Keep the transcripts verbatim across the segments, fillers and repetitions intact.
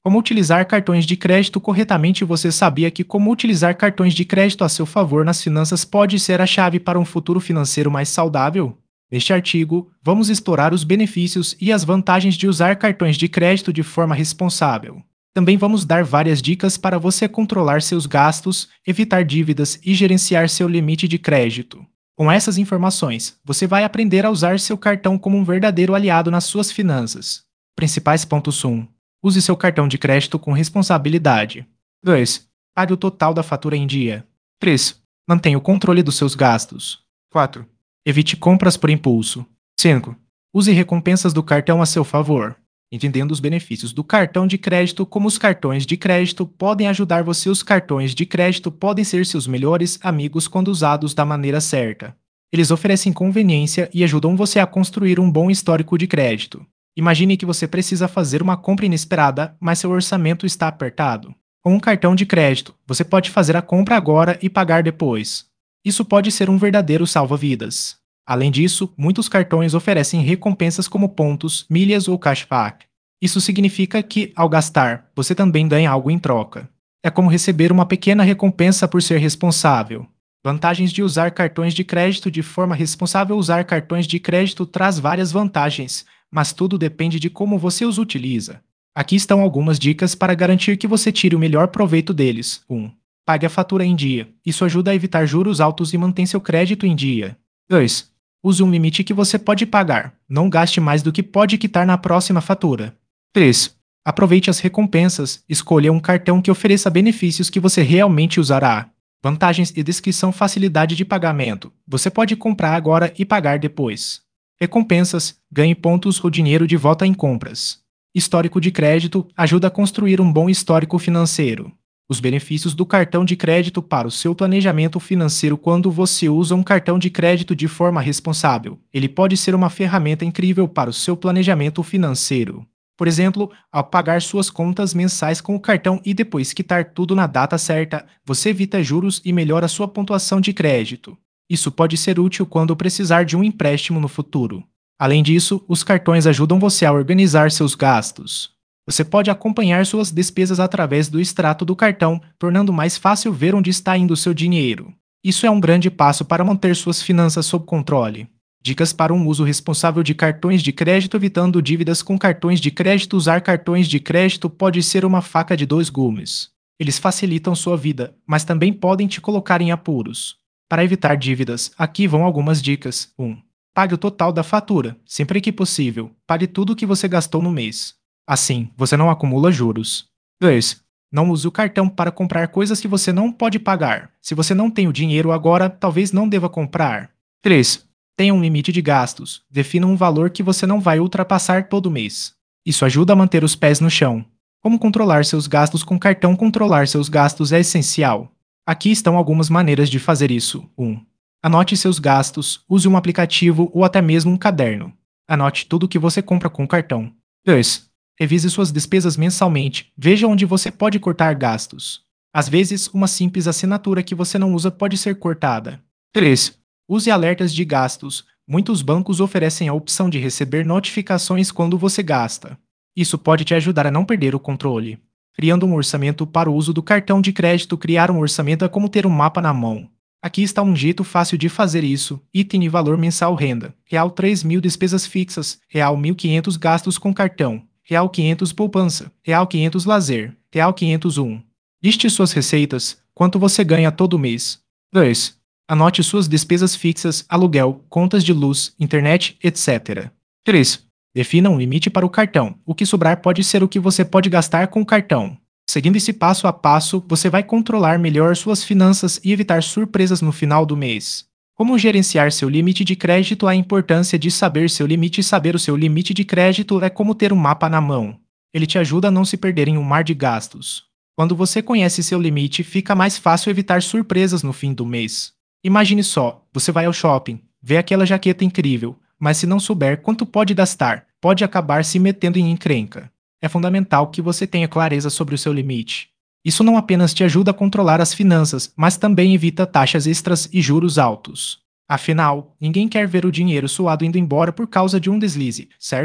Como utilizar cartões de crédito corretamente? Você sabia que como utilizar cartões de crédito a seu favor nas finanças pode ser a chave para um futuro financeiro mais saudável? Neste artigo, vamos explorar os benefícios e as vantagens de usar cartões de crédito de forma responsável. Também vamos dar várias dicas para você controlar seus gastos, evitar dívidas e gerenciar seu limite de crédito. Com essas informações, você vai aprender a usar seu cartão como um verdadeiro aliado nas suas finanças. Principais pontos: um. Use seu cartão de crédito com responsabilidade. dois. Pague o total da fatura em dia. três. Mantenha o controle dos seus gastos. quatro. Evite compras por impulso. cinco. Use recompensas do cartão a seu favor. Entendendo os benefícios do cartão de crédito, como os cartões de crédito podem ajudar você, os cartões de crédito podem ser seus melhores amigos quando usados da maneira certa. Eles oferecem conveniência e ajudam você a construir um bom histórico de crédito. Imagine que você precisa fazer uma compra inesperada, mas seu orçamento está apertado. Com um cartão de crédito, você pode fazer a compra agora e pagar depois. Isso pode ser um verdadeiro salva-vidas. Além disso, muitos cartões oferecem recompensas como pontos, milhas ou cashback. Isso significa que, ao gastar, você também ganha algo em troca. É como receber uma pequena recompensa por ser responsável. Vantagens de usar cartões de crédito de forma responsável. Usar cartões de crédito traz várias vantagens, mas tudo depende de como você os utiliza. Aqui estão algumas dicas para garantir que você tire o melhor proveito deles. um. Pague a fatura em dia. Isso ajuda a evitar juros altos e mantém seu crédito em dia. dois. Use um limite que você pode pagar. Não gaste mais do que pode quitar na próxima fatura. três. Aproveite as recompensas. Escolha um cartão que ofereça benefícios que você realmente usará. Vantagens e descrição: facilidade de pagamento. Você pode comprar agora e pagar depois. Recompensas: ganhe pontos ou dinheiro de volta em compras. Histórico de crédito: ajuda a construir um bom histórico financeiro. Os benefícios do cartão de crédito para o seu planejamento financeiro. Quando você usa um cartão de crédito de forma responsável, ele pode ser uma ferramenta incrível para o seu planejamento financeiro. Por exemplo, ao pagar suas contas mensais com o cartão e depois quitar tudo na data certa, você evita juros e melhora sua pontuação de crédito. Isso pode ser útil quando precisar de um empréstimo no futuro. Além disso, os cartões ajudam você a organizar seus gastos. Você pode acompanhar suas despesas através do extrato do cartão, tornando mais fácil ver onde está indo o seu dinheiro. Isso é um grande passo para manter suas finanças sob controle. Dicas para um uso responsável de cartões de crédito: evitando dívidas com cartões de crédito. Usar cartões de crédito pode ser uma faca de dois gumes. Eles facilitam sua vida, mas também podem te colocar em apuros. Para evitar dívidas, aqui vão algumas dicas. um. Pague o total da fatura, sempre que possível. Pague tudo o que você gastou no mês. Assim, você não acumula juros. dois. Não use o cartão para comprar coisas que você não pode pagar. Se você não tem o dinheiro agora, talvez não deva comprar. três. Tenha um limite de gastos. Defina um valor que você não vai ultrapassar todo mês. Isso ajuda a manter os pés no chão. Como controlar seus gastos com cartão? Controlar seus gastos é essencial. Aqui estão algumas maneiras de fazer isso. um. Anote seus gastos. Use um aplicativo ou até mesmo um caderno. Anote tudo o que você compra com o cartão. dois. Revise suas despesas mensalmente. Veja onde você pode cortar gastos. Às vezes, uma simples assinatura que você não usa pode ser cortada. três. Use alertas de gastos. Muitos bancos oferecem a opção de receber notificações quando você gasta. Isso pode te ajudar a não perder o controle. Criando um orçamento para o uso do cartão de crédito. Criar um orçamento é como ter um mapa na mão. Aqui está um jeito fácil de fazer isso. Item: valor mensal, renda. Real três mil despesas fixas. Real mil e quinhentos gastos com cartão. Real quinhentos poupança. Real quinhentos lazer. Real quinhentos um. Liste suas receitas. Quanto você ganha todo mês. dois. Anote suas despesas fixas, aluguel, contas de luz, internet, etcétera. três. Defina um limite para o cartão. O que sobrar pode ser o que você pode gastar com o cartão. Seguindo esse passo a passo, você vai controlar melhor suas finanças e evitar surpresas no final do mês. Como gerenciar seu limite de crédito? A importância de saber seu limite. Saber o seu limite de crédito é como ter um mapa na mão. Ele te ajuda a não se perder em um mar de gastos. Quando você conhece seu limite, fica mais fácil evitar surpresas no fim do mês. Imagine só, você vai ao shopping, vê aquela jaqueta incrível, mas se não souber quanto pode gastar, pode acabar se metendo em encrenca. É fundamental que você tenha clareza sobre o seu limite. Isso não apenas te ajuda a controlar as finanças, mas também evita taxas extras e juros altos. Afinal, ninguém quer ver o dinheiro suado indo embora por causa de um deslize, certo?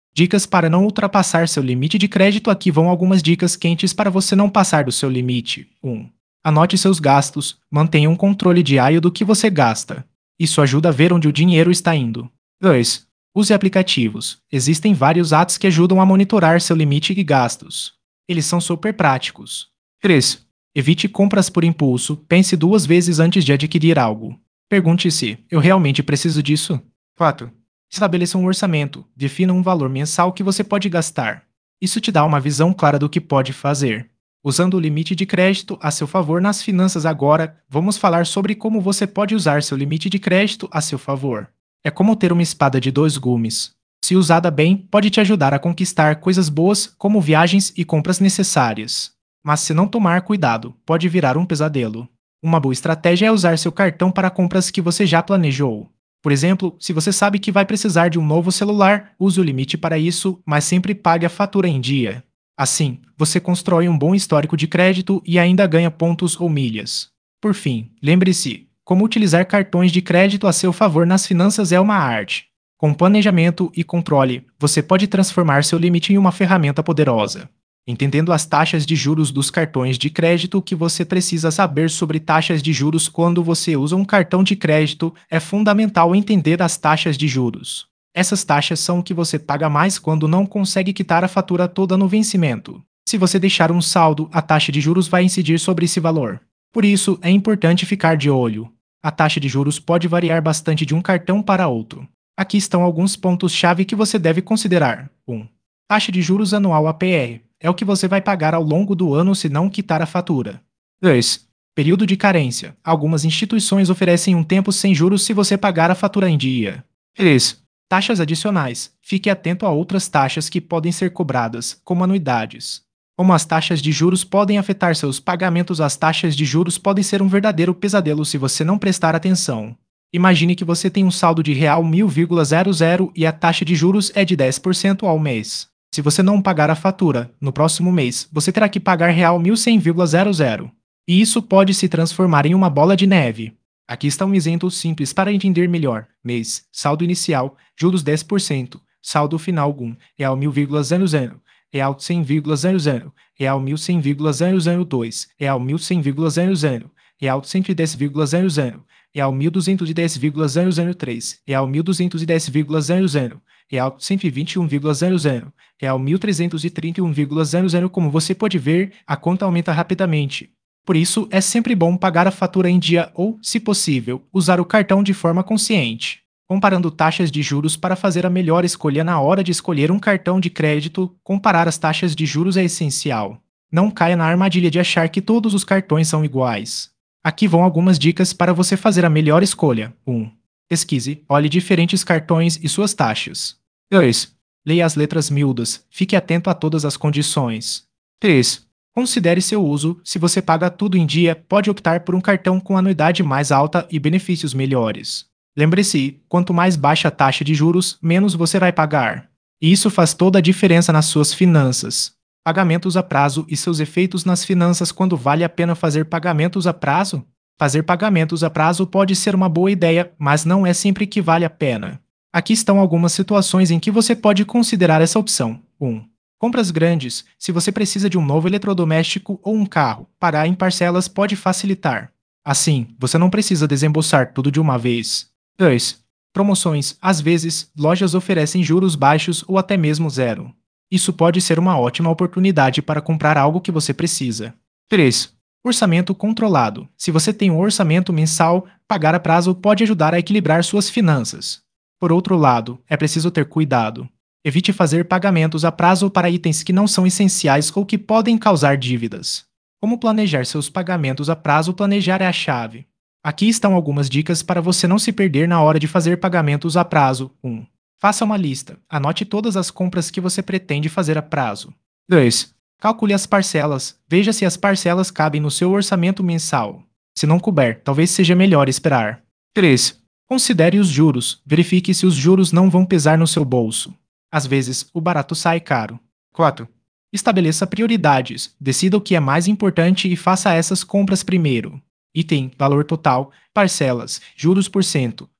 Dicas para não ultrapassar seu limite de crédito. Aqui vão algumas dicas quentes para você não passar do seu limite. um. Anote seus gastos. Mantenha um controle diário do que você gasta. Isso ajuda a ver onde o dinheiro está indo. dois. Use aplicativos. Existem vários apps que ajudam a monitorar seu limite e gastos. Eles são super práticos. três. Evite compras por impulso. Pense duas vezes antes de adquirir algo. Pergunte-se: eu realmente preciso disso? quatro. Estabeleça um orçamento. Defina um valor mensal que você pode gastar. Isso te dá uma visão clara do que pode fazer. Usando o limite de crédito a seu favor nas finanças. Agora, vamos falar sobre como você pode usar seu limite de crédito a seu favor. É como ter uma espada de dois gumes. Se usada bem, pode te ajudar a conquistar coisas boas, como viagens e compras necessárias. Mas se não tomar cuidado, pode virar um pesadelo. Uma boa estratégia é usar seu cartão para compras que você já planejou. Por exemplo, se você sabe que vai precisar de um novo celular, use o limite para isso, mas sempre pague a fatura em dia. Assim, você constrói um bom histórico de crédito e ainda ganha pontos ou milhas. Por fim, lembre-se: como utilizar cartões de crédito a seu favor nas finanças é uma arte. Com planejamento e controle, você pode transformar seu limite em uma ferramenta poderosa. Entendendo as taxas de juros dos cartões de crédito. O que você precisa saber sobre taxas de juros quando você usa um cartão de crédito. É fundamental entender as taxas de juros. Essas taxas são o que você paga mais quando não consegue quitar a fatura toda no vencimento. Se você deixar um saldo, a taxa de juros vai incidir sobre esse valor. Por isso, é importante ficar de olho. A taxa de juros pode variar bastante de um cartão para outro. Aqui estão alguns pontos-chave que você deve considerar. um. Taxa de juros anual A P R. É o que você vai pagar ao longo do ano se não quitar a fatura. dois. Período de carência. Algumas instituições oferecem um tempo sem juros se você pagar a fatura em dia. três. Taxas adicionais. Fique atento a outras taxas que podem ser cobradas, como anuidades. Como as taxas de juros podem afetar seus pagamentos. As taxas de juros podem ser um verdadeiro pesadelo se você não prestar atenção. Imagine que você tem um saldo de real mil vírgula zero zero e a taxa de juros é de dez por cento ao mês. Se você não pagar a fatura, no próximo mês, você terá que pagar real mil cem vírgula zero zero. E isso pode se transformar em uma bola de neve. Aqui está um exemplo simples para entender melhor. Mês, saldo inicial, juros dez por cento, saldo final um, real mil vírgula zero zero, real cem vírgula zero zero, real mil cem vírgula zero zero dois, real mil cem vírgula zero zero, real cento e dez vírgula zero zero, real mil duzentos e dez vírgula zero zero três, real mil duzentos e dez vírgula zero zero, real cento e vinte e um vírgula zero zero, real mil trezentos e trinta e um vírgula zero zero. Como você pode ver, a conta aumenta rapidamente. Por isso, é sempre bom pagar a fatura em dia ou, se possível, usar o cartão de forma consciente. Comparando taxas de juros. Para fazer a melhor escolha na hora de escolher um cartão de crédito, comparar as taxas de juros é essencial. Não caia na armadilha de achar que todos os cartões são iguais. Aqui vão algumas dicas para você fazer a melhor escolha. um. Pesquise, olhe diferentes cartões e suas taxas. dois. Leia as letras miúdas, fique atento a todas as condições. três. Considere seu uso. Se você paga tudo em dia, pode optar por um cartão com anuidade mais alta e benefícios melhores. Lembre-se, quanto mais baixa a taxa de juros, menos você vai pagar. E isso faz toda a diferença nas suas finanças. Pagamentos a prazo e seus efeitos nas finanças. Quando vale a pena fazer pagamentos a prazo? Fazer pagamentos a prazo pode ser uma boa ideia, mas não é sempre que vale a pena. Aqui estão algumas situações em que você pode considerar essa opção. um. Compras grandes. Se você precisa de um novo eletrodoméstico ou um carro, pagar em parcelas pode facilitar. Assim, você não precisa desembolsar tudo de uma vez. dois. Promoções. Às vezes, lojas oferecem juros baixos ou até mesmo zero. Isso pode ser uma ótima oportunidade para comprar algo que você precisa. três. Orçamento controlado. Se você tem um orçamento mensal, pagar a prazo pode ajudar a equilibrar suas finanças. Por outro lado, é preciso ter cuidado. Evite fazer pagamentos a prazo para itens que não são essenciais ou que podem causar dívidas. Como planejar seus pagamentos a prazo? Planejar é a chave. Aqui estão algumas dicas para você não se perder na hora de fazer pagamentos a prazo. um. Faça uma lista. Anote todas as compras que você pretende fazer a prazo. dois. Calcule as parcelas. Veja se as parcelas cabem no seu orçamento mensal. Se não couber, talvez seja melhor esperar. três. Considere os juros. Verifique se os juros não vão pesar no seu bolso. Às vezes, o barato sai caro. quatro. Estabeleça prioridades. Decida o que é mais importante e faça essas compras primeiro. Item, valor total, parcelas, juros por cento.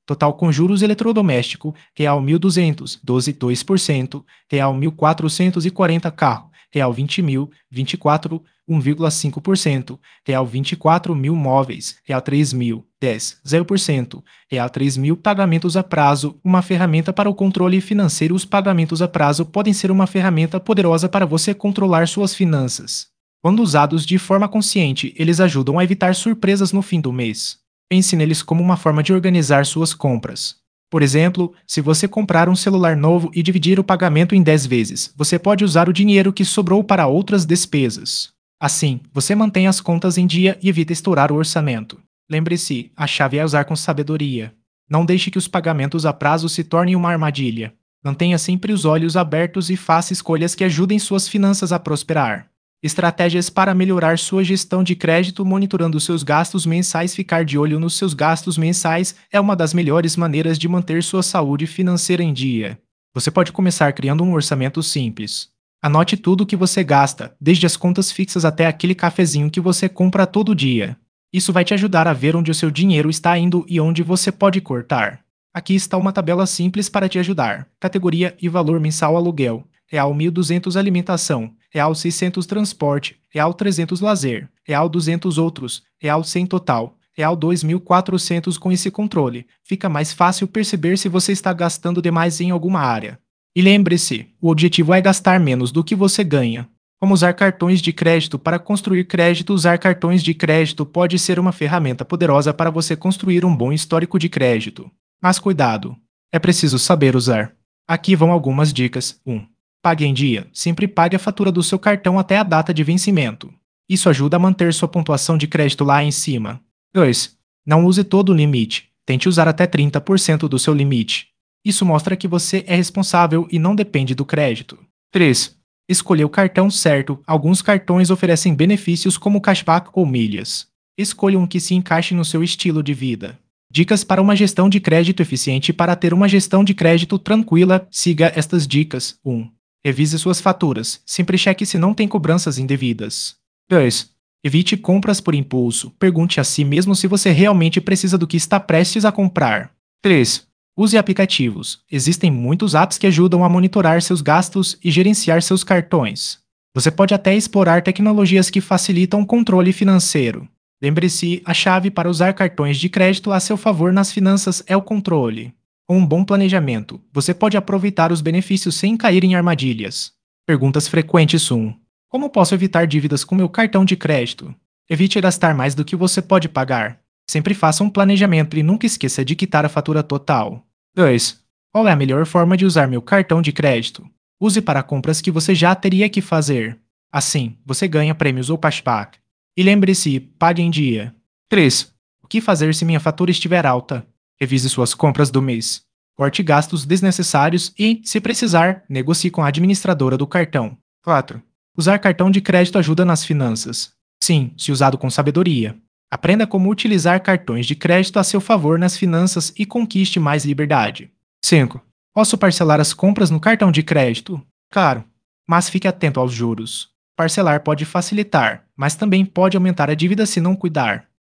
Total com juros eletrodoméstico, real mil e duzentos, doze vírgula dois por cento, real mil quatrocentos e quarenta carro, real vinte mil, vinte e quatro, um vírgula cinco por cento, real vinte e quatro mil móveis, real três mil, dez, zero por cento, real três mil pagamentos a prazo, uma ferramenta para o controle financeiro. Os pagamentos a prazo podem ser uma ferramenta poderosa para você controlar suas finanças. Quando usados de forma consciente, eles ajudam a evitar surpresas no fim do mês. Pense neles como uma forma de organizar suas compras. Por exemplo, se você comprar um celular novo e dividir o pagamento em dez vezes, você pode usar o dinheiro que sobrou para outras despesas. Assim, você mantém as contas em dia e evita estourar o orçamento. Lembre-se, a chave é usar com sabedoria. Não deixe que os pagamentos a prazo se tornem uma armadilha. Mantenha sempre os olhos abertos e faça escolhas que ajudem suas finanças a prosperar. Estratégias para melhorar sua gestão de crédito. Monitorando seus gastos mensais. Ficar de olho nos seus gastos mensais é uma das melhores maneiras de manter sua saúde financeira em dia. Você pode começar criando um orçamento simples. Anote tudo o que você gasta, desde as contas fixas até aquele cafezinho que você compra todo dia. Isso vai te ajudar a ver onde o seu dinheiro está indo e onde você pode cortar. Aqui está uma tabela simples para te ajudar. Categoria e valor mensal: aluguel, real mil e duzentos alimentação, real seiscentos transporte, real trezentos lazer, real duzentos outros, real cem total, real dois mil e quatrocentos. Com esse controle, fica mais fácil perceber se você está gastando demais em alguma área. E lembre-se, o objetivo é gastar menos do que você ganha. Como usar cartões de crédito para construir crédito? Usar cartões de crédito pode ser uma ferramenta poderosa para você construir um bom histórico de crédito. Mas cuidado, é preciso saber usar. Aqui vão algumas dicas. um. Pague em dia. Sempre pague a fatura do seu cartão até a data de vencimento. Isso ajuda a manter sua pontuação de crédito lá em cima. dois. Não use todo o limite. Tente usar até trinta por cento do seu limite. Isso mostra que você é responsável e não depende do crédito. três. Escolha o cartão certo. Alguns cartões oferecem benefícios como cashback ou milhas. Escolha um que se encaixe no seu estilo de vida. Dicas para uma gestão de crédito eficiente. Para ter uma gestão de crédito tranquila, siga estas dicas. um. Revise suas faturas. Sempre cheque se não tem cobranças indevidas. dois. Evite compras por impulso. Pergunte a si mesmo se você realmente precisa do que está prestes a comprar. três. Use aplicativos. Existem muitos apps que ajudam a monitorar seus gastos e gerenciar seus cartões. Você pode até explorar tecnologias que facilitam o controle financeiro. Lembre-se, a chave para usar cartões de crédito a seu favor nas finanças é o controle. Com um bom planejamento, você pode aproveitar os benefícios sem cair em armadilhas. Perguntas frequentes. um. Como posso evitar dívidas com meu cartão de crédito? Evite gastar mais do que você pode pagar. Sempre faça um planejamento e nunca esqueça de quitar a fatura total. dois. Qual é a melhor forma de usar meu cartão de crédito? Use para compras que você já teria que fazer. Assim, você ganha prêmios ou cashback. E lembre-se, pague em dia. três. O que fazer se minha fatura estiver alta? Revise suas compras do mês. Corte gastos desnecessários e, se precisar, negocie com a administradora do cartão. quatro. Usar cartão de crédito ajuda nas finanças. Sim, se usado com sabedoria. Aprenda como utilizar cartões de crédito a seu favor nas finanças e conquiste mais liberdade. cinco. Posso parcelar as compras no cartão de crédito? Claro, mas fique atento aos juros. Parcelar pode facilitar, mas também pode aumentar a dívida se não cuidar.